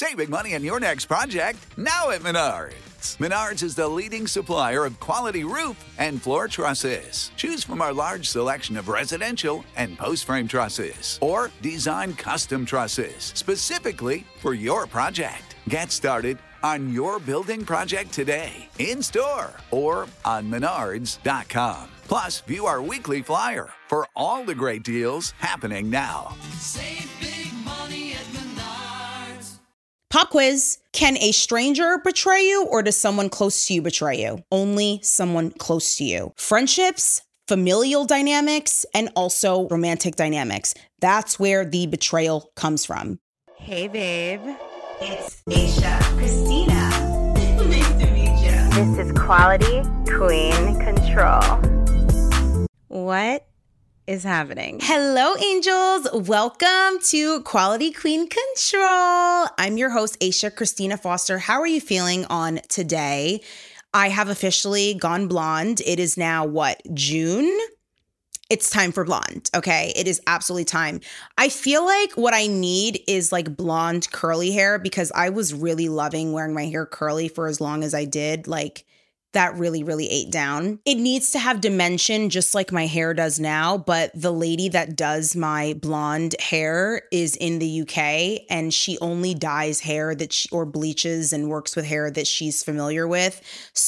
saving money on your next project now at Menards. Menards is the leading supplier of quality roof and floor trusses. Choose from our large selection of residential and post-frame trusses or design custom trusses specifically for your project. Get started on your building project today, in-store or on menards.com. Plus, view our weekly flyer for all the great deals happening now. Save big money at Menards. Pop quiz. Can a stranger betray you, or does someone close to you betray you? Only someone close to you. Friendships, familial dynamics, and also romantic dynamics. That's where the betrayal comes from. Hey, babe. It's Aisha Christina. Nice to meet you. This is Quality Queen Control. What is happening? Hello, angels. Welcome to Quality Queen Control. I'm your host, Aisha Christina Foster. How are you feeling on today? I have officially gone blonde. It is now, June? It's time for blonde, okay? It is absolutely time. I feel like what I need is like blonde curly hair because I was really loving wearing my hair curly for as long as I did. Like that really, really ate down. It needs to have dimension just like my hair does now, but the lady that does my blonde hair is in the UK and she only dyes hair or bleaches and works with hair that she's familiar with.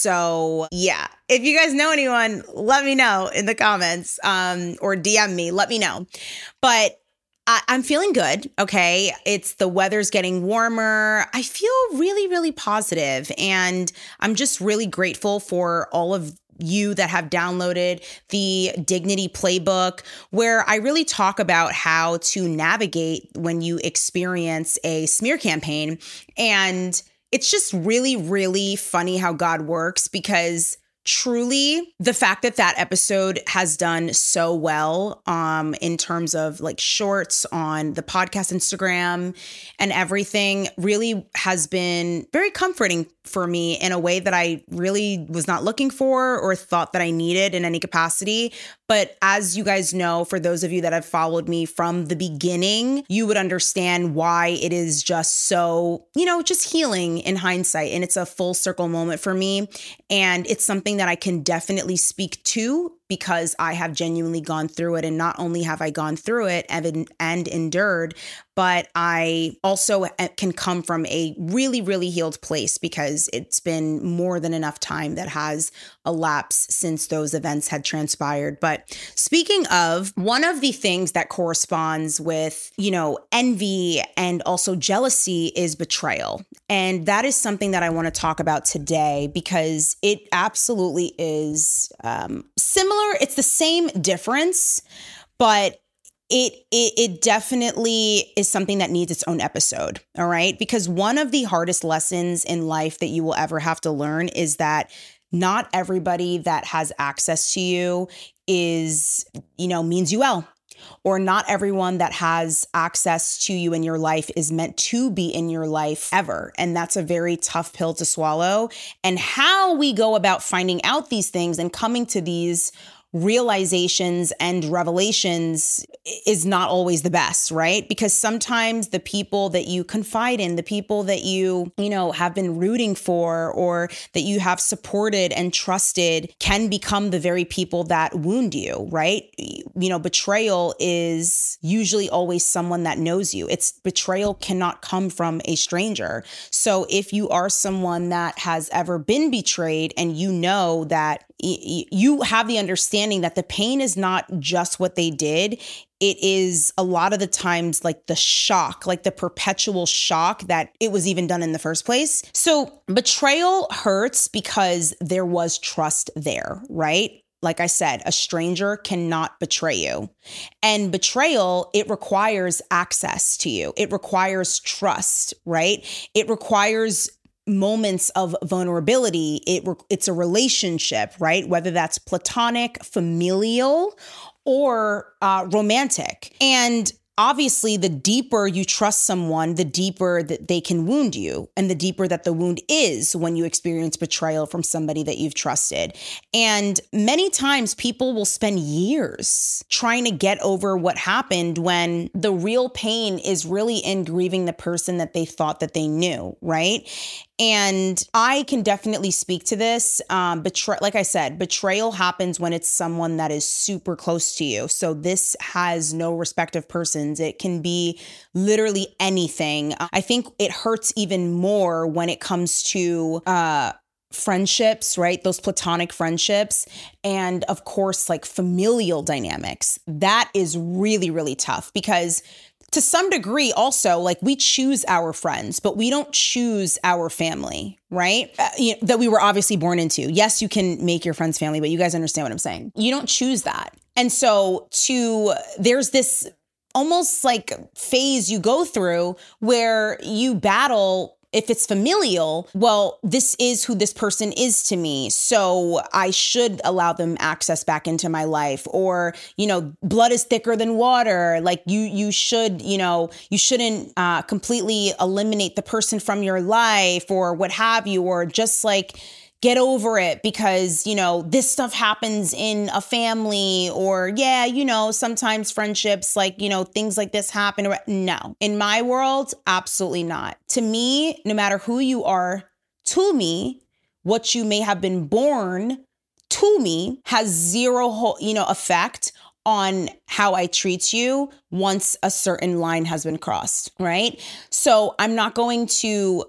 So yeah, if you guys know anyone, let me know in the comments or DM me, let me know. But I'm feeling good, okay? The weather's getting warmer. I feel really, really positive, and I'm just really grateful for all of you that have downloaded the Dignity Playbook, where I really talk about how to navigate when you experience a smear campaign. And it's just really, really funny how God works because truly, the fact that episode has done so well in terms of like shorts on the podcast Instagram and everything really has been very comforting for me in a way that I really was not looking for or thought that I needed in any capacity. But as you guys know, for those of you that have followed me from the beginning, you would understand why it is just so, just healing in hindsight. And it's a full circle moment for me. And it's something that I can definitely speak to because I have genuinely gone through it. And not only have I gone through it and endured, but I also can come from a really, really healed place because it's been more than enough time that has elapsed since those events had transpired. But speaking of, one of the things that corresponds with, envy and also jealousy is betrayal. And that is something that I want to talk about today because it absolutely is similar. It's the same difference, but it definitely is something that needs its own episode, all right? Because one of the hardest lessons in life that you will ever have to learn is that not everybody that has access to you means you well. Or not everyone that has access to you in your life is meant to be in your life ever. And that's a very tough pill to swallow. And how we go about finding out these things and coming to these realizations and revelations is not always the best, right? Because sometimes the people that you confide in, the people that you have been rooting for or that you have supported and trusted can become the very people that wound you, right? Betrayal is usually always someone that knows you. Betrayal cannot come from a stranger. So if you are someone that has ever been betrayed and you know that you have the understanding that the pain is not just what they did. It is a lot of the times like the shock, like the perpetual shock that it was even done in the first place. So betrayal hurts because there was trust there, right? Like I said, a stranger cannot betray you. And betrayal, it requires access to you. It requires trust, right? It requires moments of vulnerability. It's a relationship, right? Whether that's platonic, familial, or romantic. And obviously, the deeper you trust someone, the deeper that they can wound you, and the deeper that the wound is when you experience betrayal from somebody that you've trusted. And many times people will spend years trying to get over what happened when the real pain is really in grieving the person that they thought that they knew, right? And I can definitely speak to this. Like I said, betrayal happens when it's someone that is super close to you. So this has no respect of persons. It can be literally anything. I think it hurts even more when it comes to friendships, right? Those platonic friendships. And of course, like familial dynamics. That is really, really tough because to some degree also, like we choose our friends, but we don't choose our family, right? That we were obviously born into. Yes, you can make your friends family, but you guys understand what I'm saying. You don't choose that. And so there's this almost like phase you go through where you battle. If it's familial, well, this is who this person is to me. So I should allow them access back into my life. Or, blood is thicker than water. Like you should, you shouldn't completely eliminate the person from your life or what have you, or just like get over it because, this stuff happens in a family or sometimes friendships, like, things like this happen. No, in my world, absolutely not. To me, no matter who you are, to me, what you may have been born to me has zero, effect on how I treat you once a certain line has been crossed, right? So I'm not going to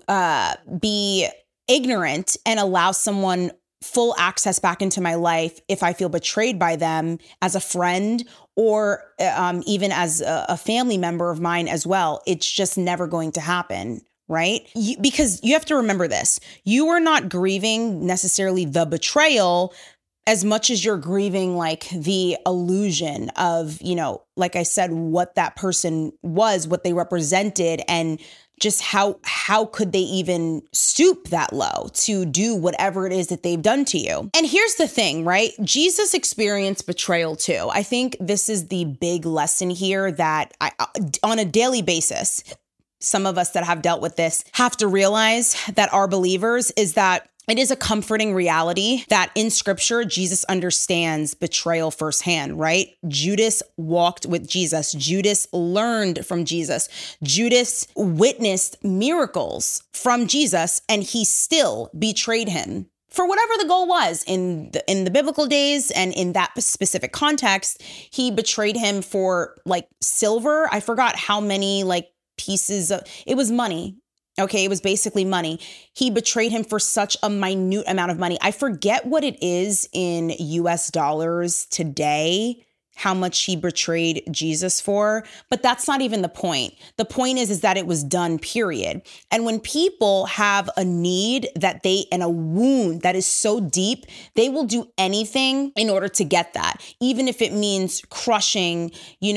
be ignorant and allow someone full access back into my life if I feel betrayed by them as a friend or even as a family member of mine as well. It's just never going to happen, right? Because you have to remember this. You are not grieving necessarily the betrayal as much as you're grieving like the illusion of, like I said, what that person was, what they represented, and just how could they even stoop that low to do whatever it is that they've done to you? And here's the thing, right? Jesus experienced betrayal too. I think this is the big lesson here that on a daily basis, some of us that have dealt with this have to realize that our believers is that it is a comforting reality that in scripture, Jesus understands betrayal firsthand, right? Judas walked with Jesus. Judas learned from Jesus. Judas witnessed miracles from Jesus, and he still betrayed him. For whatever the goal was in the biblical days and in that specific context, he betrayed him for like silver. I forgot how many like pieces of, it was money. Okay, it was basically money. He betrayed him for such a minute amount of money. I forget what it is in US dollars today, how much he betrayed Jesus for, but that's not even the point. The point is that it was done, period. And when people have a need and a wound that is so deep, they will do anything in order to get that, even if it means crushing,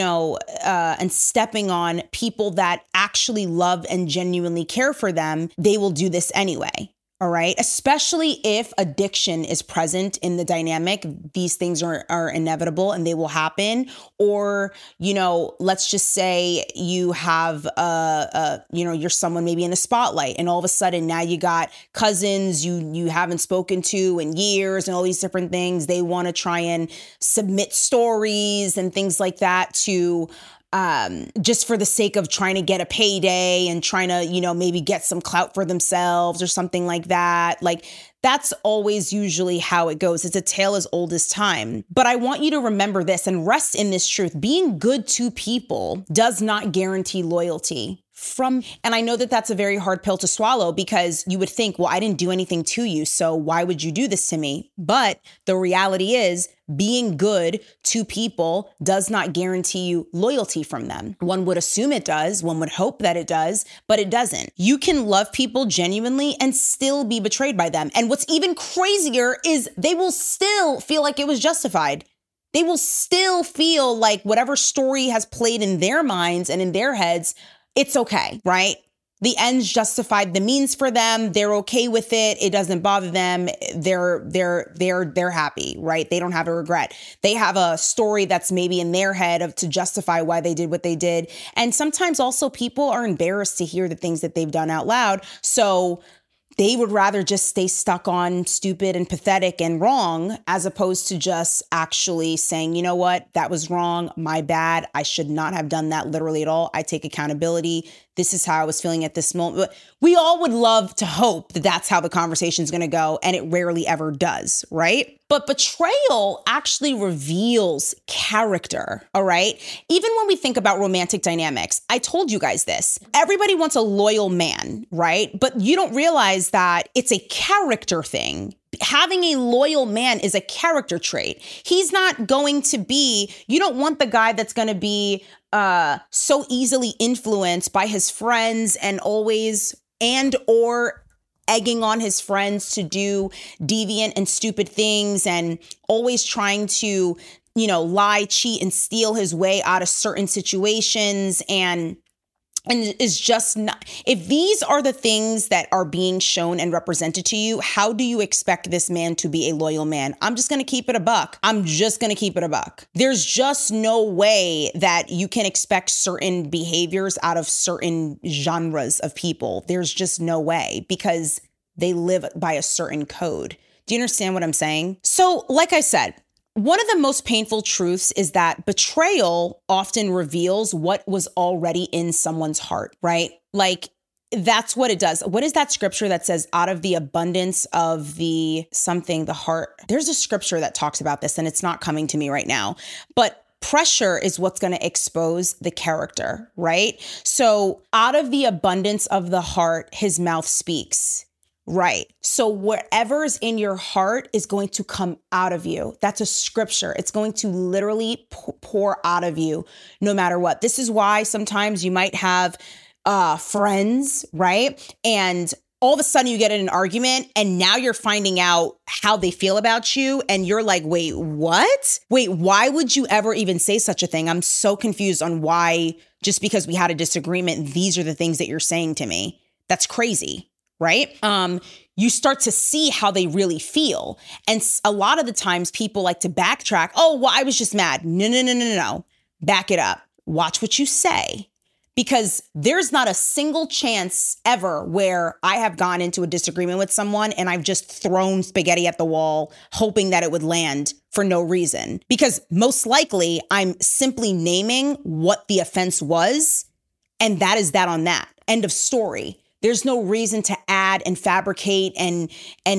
and stepping on people that actually love and genuinely care for them. They will do this anyway. All right. Especially if addiction is present in the dynamic, these things are inevitable and they will happen. Or, let's just say you have, you're someone maybe in the spotlight and all of a sudden now you got cousins you haven't spoken to in years and all these different things. They want to try and submit stories and things like that to just for the sake of trying to get a payday and trying to, maybe get some clout for themselves or something like that. Like that's always usually how it goes. It's a tale as old as time. But I want you to remember this and rest in this truth. Being good to people does not guarantee loyalty. And I know that that's a very hard pill to swallow because you would think, well, I didn't do anything to you, so why would you do this to me? But the reality is being good to people does not guarantee you loyalty from them. One would assume it does. One would hope that it does, but it doesn't. You can love people genuinely and still be betrayed by them. And what's even crazier is they will still feel like it was justified. They will still feel like whatever story has played in their minds and in their heads, it's okay, right? The ends justified the means for them. They're okay with it. It doesn't bother them. They're happy, right? They don't have a regret. They have a story that's maybe in their head to justify why they did what they did. And sometimes also people are embarrassed to hear the things that they've done out loud. So they would rather just stay stuck on stupid and pathetic and wrong, as opposed to just actually saying, you know what, that was wrong. My bad. I should not have done that literally at all. I take accountability. This is how I was feeling at this moment. But we all would love to hope that that's how the conversation is going to go. And it rarely ever does, right? But betrayal actually reveals character, all right? Even when we think about romantic dynamics, I told you guys this. Everybody wants a loyal man, right? But you don't realize that it's a character thing. Having a loyal man is a character trait. He's not going to be, you don't want the guy that's going to be so easily influenced by his friends and always or egging on his friends to do deviant and stupid things and always trying to, lie, cheat, and steal his way out of certain situations and is just not. If these are the things that are being shown and represented to you, how do you expect this man to be a loyal man? I'm just going to keep it a buck. There's just no way that you can expect certain behaviors out of certain genres of people. There's just no way, because they live by a certain code. Do you understand what I'm saying? So, like I said, one of the most painful truths is that betrayal often reveals what was already in someone's heart, right? Like, that's what it does. What is that scripture that says out of the abundance of the heart? There's a scripture that talks about this, and it's not coming to me right now, but pressure is what's going to expose the character, right? So out of the abundance of the heart, his mouth speaks. Right. So whatever is in your heart is going to come out of you. That's a scripture. It's going to literally pour out of you no matter what. This is why sometimes you might have friends, right? And all of a sudden you get in an argument and now you're finding out how they feel about you. And you're like, wait, what? Wait, why would you ever even say such a thing? I'm so confused on why, just because we had a disagreement, these are the things that you're saying to me. That's crazy. Right? You start to see how they really feel. And a lot of the times people like to backtrack. Oh, well, I was just mad. No. Back it up. Watch what you say. Because there's not a single chance ever where I have gone into a disagreement with someone and I've just thrown spaghetti at the wall, hoping that it would land for no reason. Because most likely I'm simply naming what the offense was. And that is that on that. End of story. There's no reason to add and fabricate and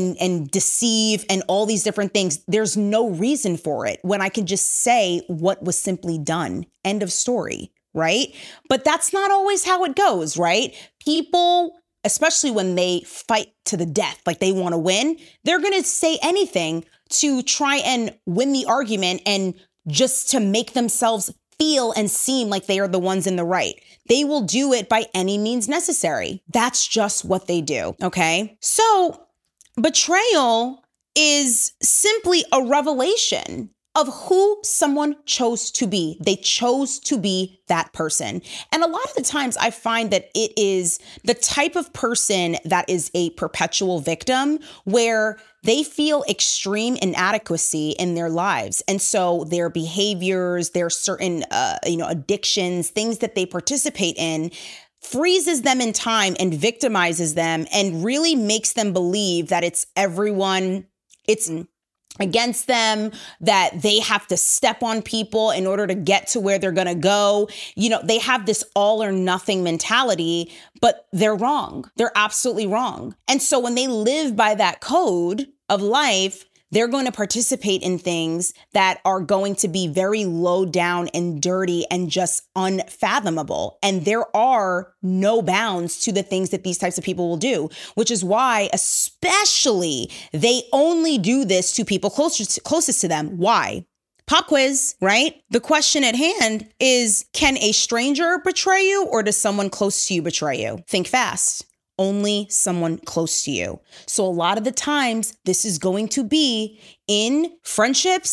deceive and all these different things. There's no reason for it when I can just say what was simply done. End of story, right? But that's not always how it goes, right? People, especially when they fight to the death, like they want to win, they're going to say anything to try and win the argument and just to make themselves feel and seem like they are the ones in the right. They will do it by any means necessary. That's just what they do, okay? So betrayal is simply a revelation of who someone chose to be. They chose to be that person. And a lot of the times I find that it is the type of person that is a perpetual victim where they feel extreme inadequacy in their lives. And so their behaviors, their certain, addictions, things that they participate in freezes them in time and victimizes them and really makes them believe that it's against them, that they have to step on people in order to get to where they're going to go. They have this all or nothing mentality, but they're wrong. They're absolutely wrong. And so when they live by that code of life, they're going to participate in things that are going to be very low down and dirty and just unfathomable. And there are no bounds to the things that these types of people will do, which is why especially they only do this to people closest to them. Why? Pop quiz, right? The question at hand is, can a stranger betray you or does someone close to you betray you? Think fast. Only someone close to you. So a lot of the times this is going to be in friendships,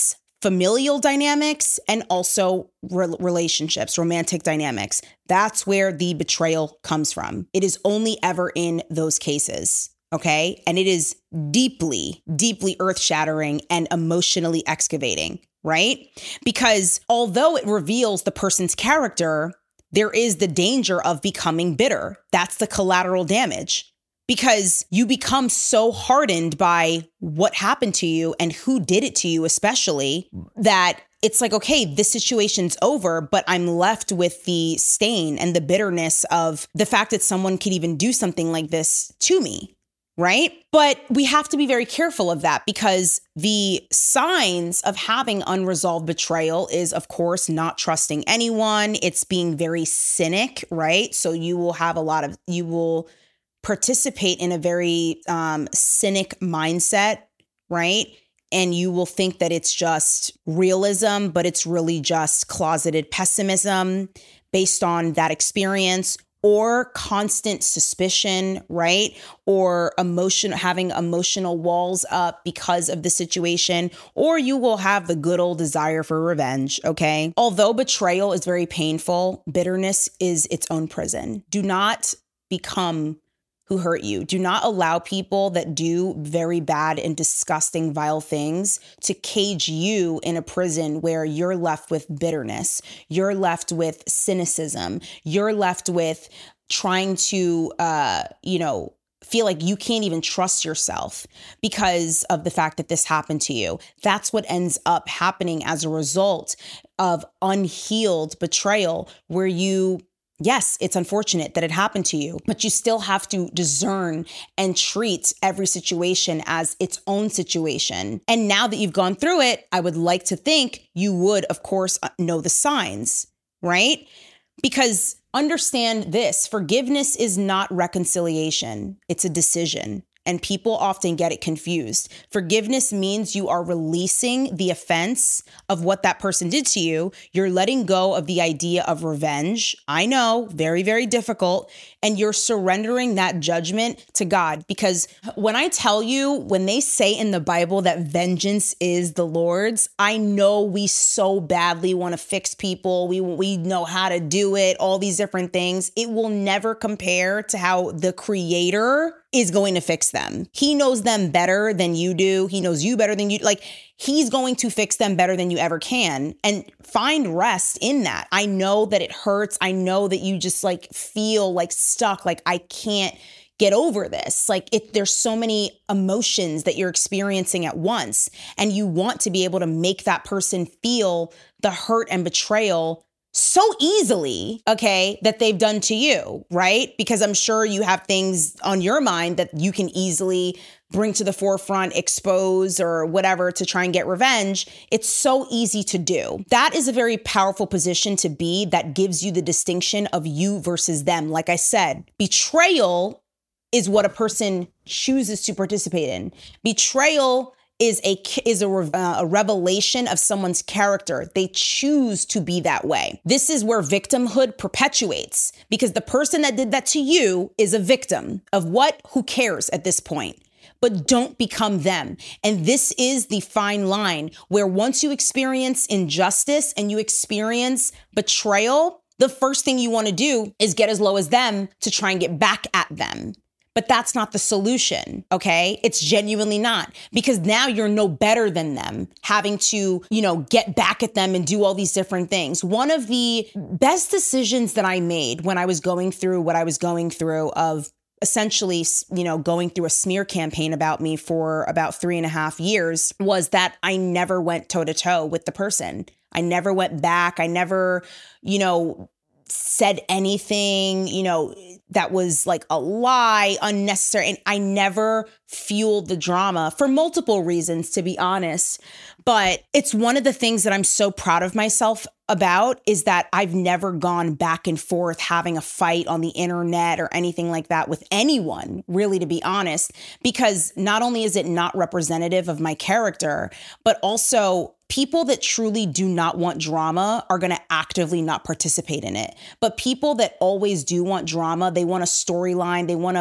familial dynamics and also relationships, romantic dynamics. That's where the betrayal comes from. It is only ever in those cases. Okay. And it is deeply, deeply earth-shattering and emotionally excavating, right? Because although it reveals the person's character, there is the danger of becoming bitter. That's the collateral damage. Because you become so hardened by what happened to you and who did it to you, especially, that it's like, okay, this situation's over, but I'm left with the stain and the bitterness of the fact that someone could even do something like this to me, right? But we have to be very careful of that, because the signs of having unresolved betrayal is, of course, not trusting anyone. It's being very cynic, right? So you will participate in a very cynic mindset, right? And you will think that it's just realism, but it's really just closeted pessimism based on that experience, or constant suspicion, right? Or having emotional walls up because of the situation, or you will have the good old desire for revenge, okay? Although betrayal is very painful, bitterness is its own prison. Do not become who hurt you. Do not allow people that do very bad and disgusting, vile things to cage you in a prison where you're left with bitterness. You're left with cynicism. You're left with trying to, feel like you can't even trust yourself because of the fact that this happened to you. That's what ends up happening as a result of unhealed betrayal, where yes, it's unfortunate that it happened to you, but you still have to discern and treat every situation as its own situation. And now that you've gone through it, I would like to think you would, of course, know the signs, right? Because understand this, forgiveness is not reconciliation. It's a decision. And people often get it confused. Forgiveness means you are releasing the offense of what that person did to you. You're letting go of the idea of revenge. I know, very, very difficult. And you're surrendering that judgment to God. Because when I tell you, when they say in the Bible that vengeance is the Lord's, I know we so badly want to fix people. We know how to do it, all these different things. It will never compare to how the Creator is going to fix them. He knows them better than you do. He knows you better than you. Like, he's going to fix them better than you ever can. And find rest in that. I know that it hurts. I know that you just feel stuck. Like, I can't get over this. There's so many emotions that you're experiencing at once. And you want to be able to make that person feel the hurt and betrayal so easily, okay, that they've done to you, right? Because I'm sure you have things on your mind that you can easily bring to the forefront, expose or whatever to try and get revenge. It's so easy to do. That is a very powerful position to be, that gives you the distinction of you versus them. Like I said, betrayal is what a person chooses to participate in. Betrayal is a revelation of someone's character. They choose to be that way. This is where victimhood perpetuates, because the person that did that to you is a victim of what? Who cares at this point? But don't become them. And this is the fine line where once you experience injustice and you experience betrayal, the first thing you want to do is get as low as them to try and get back at them. But that's not the solution, okay? It's genuinely not, because now you're no better than them, having to, get back at them and do all these different things. One of the best decisions that I made when I was going through what I was going through, of essentially, going through a smear campaign about me for about 3.5 years, was that I never went toe to toe with the person. I never went back. I never, said anything, that was a lie, unnecessary. And I never fueled the drama for multiple reasons, to be honest. But it's one of the things that I'm so proud of myself about, is that I've never gone back and forth having a fight on the internet or anything like that with anyone, really, to be honest, because not only is it not representative of my character, but also people that truly do not want drama are going to actively not participate in it. But people that always do want drama, they want a storyline, they want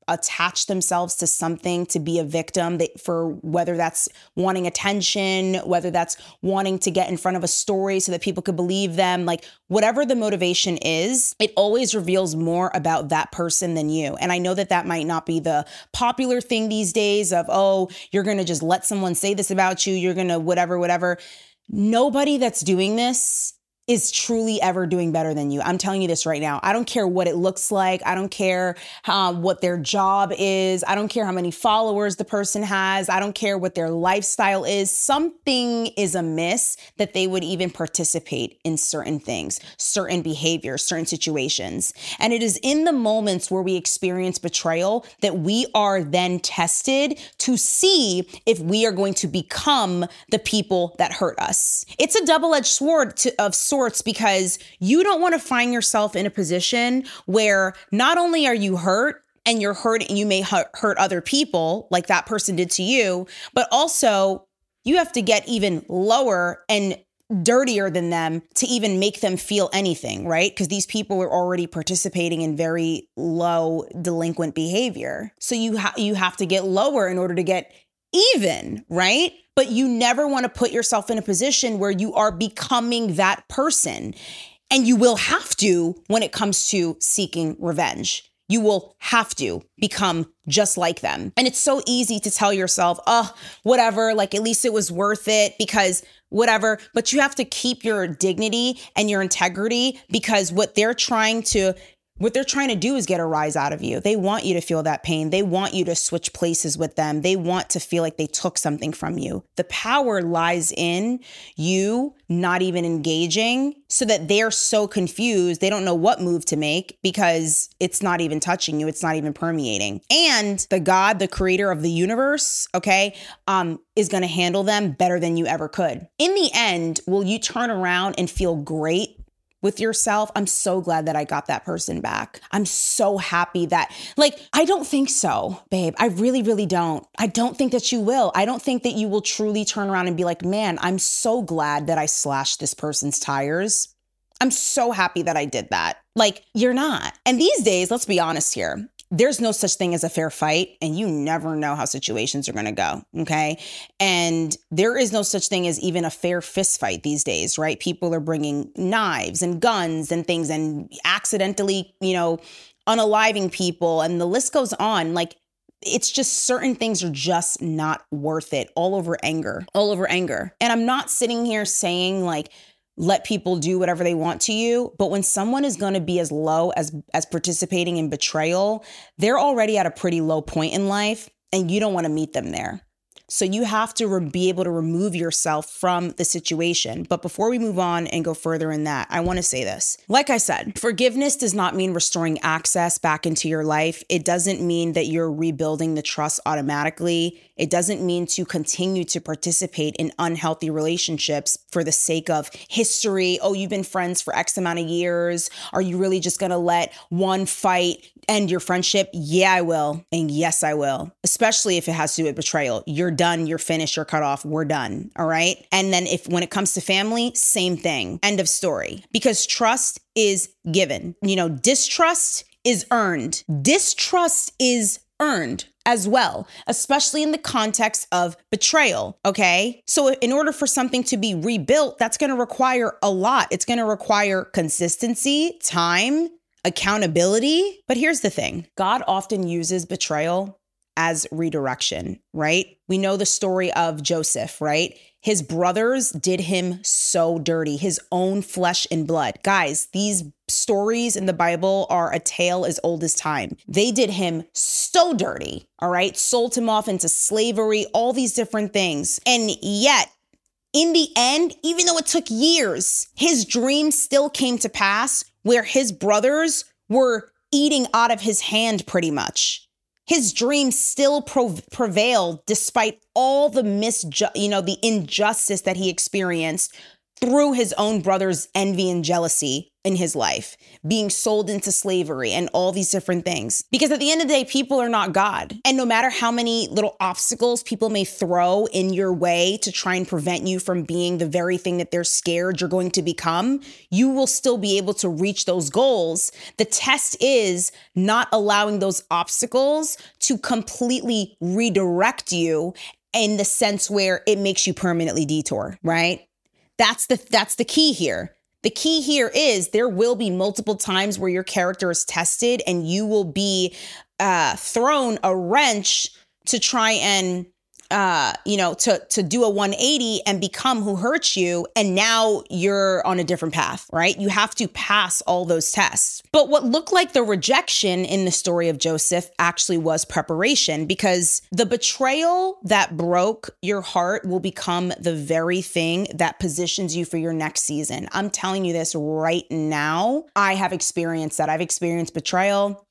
attach themselves to something to be a victim for whether that's wanting attention, whether that's wanting to get in front of a story so that people could believe them, like whatever the motivation is, it always reveals more about that person than you. And I know that that might not be the popular thing these days of, oh, you're going to just let someone say this about you. You're going to whatever. Nobody that's doing this is truly ever doing better than you. I'm telling you this right now. I don't care what it looks like. I don't care what their job is. I don't care how many followers the person has. I don't care what their lifestyle is. Something is amiss that they would even participate in certain things, certain behaviors, certain situations. And it is in the moments where we experience betrayal that we are then tested to see if we are going to become the people that hurt us. It's a double-edged sword of sorts, because you don't want to find yourself in a position where not only are you hurt and you're hurt and you may hurt other people like that person did to you, but also you have to get even lower and dirtier than them to even make them feel anything, right? Because these people are already participating in very low delinquent behavior. So you have to get lower in order to get even, right? But you never want to put yourself in a position where you are becoming that person. And you will have to when it comes to seeking revenge. You will have to become just like them. And it's so easy to tell yourself, oh, whatever, like at least it was worth it because whatever. But you have to keep your dignity and your integrity, because what they're trying to do is get a rise out of you. They want you to feel that pain. They want you to switch places with them. They want to feel like they took something from you. The power lies in you not even engaging, so that they're so confused. They don't know what move to make because it's not even touching you. It's not even permeating. And the God, the creator of the universe, okay, is going to handle them better than you ever could. In the end, will you turn around and feel great with yourself? I'm so glad that I got that person back. I'm so happy that, I don't think so, babe. I really, really don't. I don't think that you will. I don't think that you will truly turn around and be like, man, I'm so glad that I slashed this person's tires. I'm so happy that I did that. You're not. And these days, let's be honest here, there's no such thing as a fair fight, and you never know how situations are going to go, okay? And there is no such thing as even a fair fist fight these days, right? People are bringing knives and guns and things and accidentally, unaliving people, and the list goes on. It's just certain things are just not worth it. All over anger. And I'm not sitting here saying let people do whatever they want to you. But when someone is going to be as low as participating in betrayal, they're already at a pretty low point in life, and you don't want to meet them there. So you have to be able to remove yourself from the situation. But before we move on and go further in that, I want to say this. Like I said, forgiveness does not mean restoring access back into your life. It doesn't mean that you're rebuilding the trust automatically. It doesn't mean to continue to participate in unhealthy relationships for the sake of history. Oh, you've been friends for X amount of years. Are you really just going to let one fight end your friendship? Yeah, I will. And yes, I will. Especially if it has to do with betrayal. You're done. You're finished. You're cut off. We're done. All right. And then when it comes to family, same thing. End of story. Because trust is given. Distrust is earned. Distrust is earned as well, especially in the context of betrayal. Okay. So in order for something to be rebuilt, that's going to require a lot. It's going to require consistency, time, accountability. But here's the thing. God often uses betrayal as redirection, right? We know the story of Joseph, right? His brothers did him so dirty, his own flesh and blood. Guys, these stories in the Bible are a tale as old as time. They did him so dirty, all right? Sold him off into slavery, all these different things. And yet, in the end, even though it took years, his dream still came to pass, where his brothers were eating out of his hand pretty much. His dream still prevailed despite all the the injustice that he experienced through his own brother's envy and jealousy in his life, being sold into slavery and all these different things. Because at the end of the day, people are not God. And no matter how many little obstacles people may throw in your way to try and prevent you from being the very thing that they're scared you're going to become, you will still be able to reach those goals. The test is not allowing those obstacles to completely redirect you in the sense where it makes you permanently detour, right? That's the key here. The key here is there will be multiple times where your character is tested and you will be thrown a wrench to try and, to do a 180 and become who hurts you. And now you're on a different path, right? You have to pass all those tests. But what looked like the rejection in the story of Joseph actually was preparation, because the betrayal that broke your heart will become the very thing that positions you for your next season. I'm telling you this right now. I have experienced that. I've experienced betrayal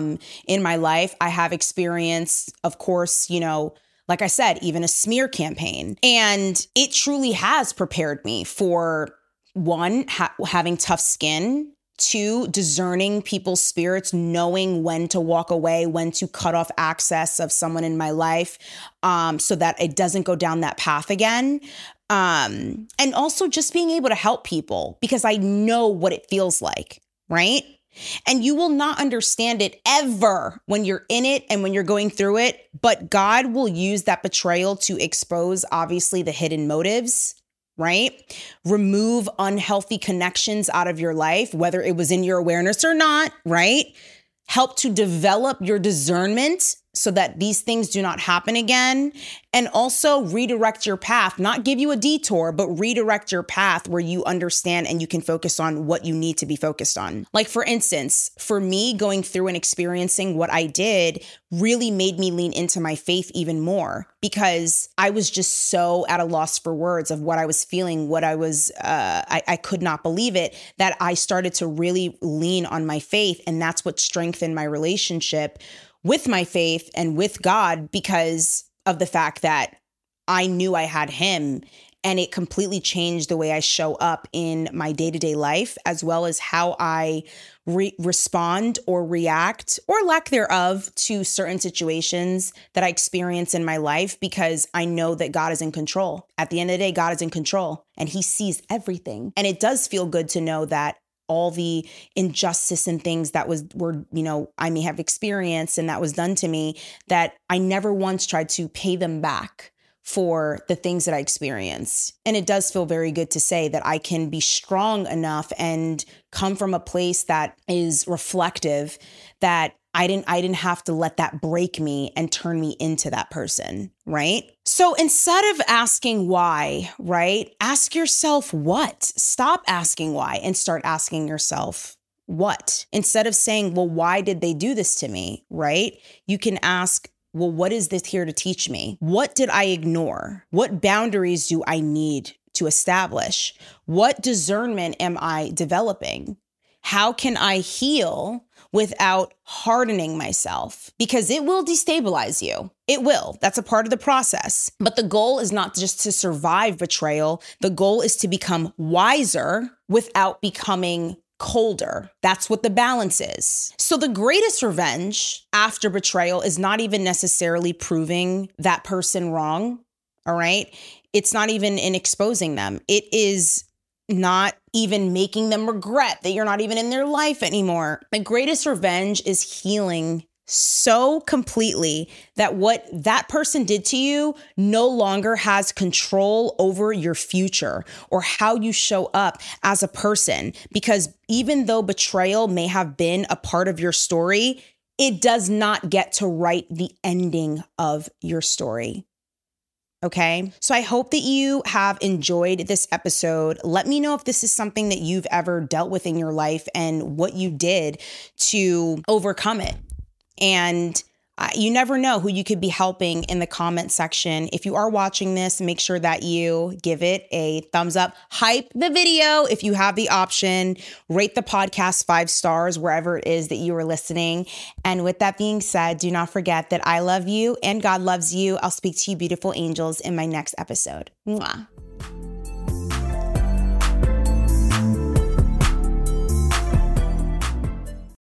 in my life. I have experienced, of course, like I said, even a smear campaign. And it truly has prepared me for, one, having tough skin, two, discerning people's spirits, knowing when to walk away, when to cut off access of someone in my life so that it doesn't go down that path again. And also just being able to help people because I know what it feels like, right? And you will not understand it ever when you're in it and when you're going through it. But God will use that betrayal to expose, obviously, the hidden motives, right? Remove unhealthy connections out of your life, whether it was in your awareness or not, right? Help to develop your discernment so that these things do not happen again. And also redirect your path, not give you a detour, but redirect your path where you understand and you can focus on what you need to be focused on. Like, for instance, for me, going through and experiencing what I did really made me lean into my faith even more because I was just so at a loss for words of what I was feeling, what I was, I could not believe it, that I started to really lean on my faith. And that's what strengthened my relationship with my faith and with God because of the fact that I knew I had him, and it completely changed the way I show up in my day-to-day life, as well as how I respond or react or lack thereof to certain situations that I experience in my life, because I know that God is in control. At the end of the day, God is in control and he sees everything. And it does feel good to know that all the injustice and things that were I may have experienced and that was done to me, that I never once tried to pay them back for the things that I experienced. And it does feel very good to say that I can be strong enough and come from a place that is reflective, that I didn't have to let that break me and turn me into that person, right? So instead of asking why, right, ask yourself what. Stop asking why and start asking yourself what. Instead of saying, well, why did they do this to me, right? You can ask, well, what is this here to teach me? What did I ignore? What boundaries do I need to establish? What discernment am I developing? How can I heal without hardening myself? Because it will destabilize you. It will. That's a part of the process. But the goal is not just to survive betrayal. The goal is to become wiser without becoming colder. That's what the balance is. So the greatest revenge after betrayal is not even necessarily proving that person wrong. All right. It's not even in exposing them. It is not even making them regret that you're not even in their life anymore. The greatest revenge is healing so completely that what that person did to you no longer has control over your future or how you show up as a person. Because even though betrayal may have been a part of your story, it does not get to write the ending of your story. Okay, so I hope that you have enjoyed this episode. Let me know if this is something that you've ever dealt with in your life and what you did to overcome it. And you never know who you could be helping in the comment section. If you are watching this, make sure that you give it a thumbs up, hype the video if you have the option, rate the podcast 5 stars wherever it is that you are listening. And with that being said, do not forget that I love you and God loves you. I'll speak to you beautiful angels in my next episode. Mwah.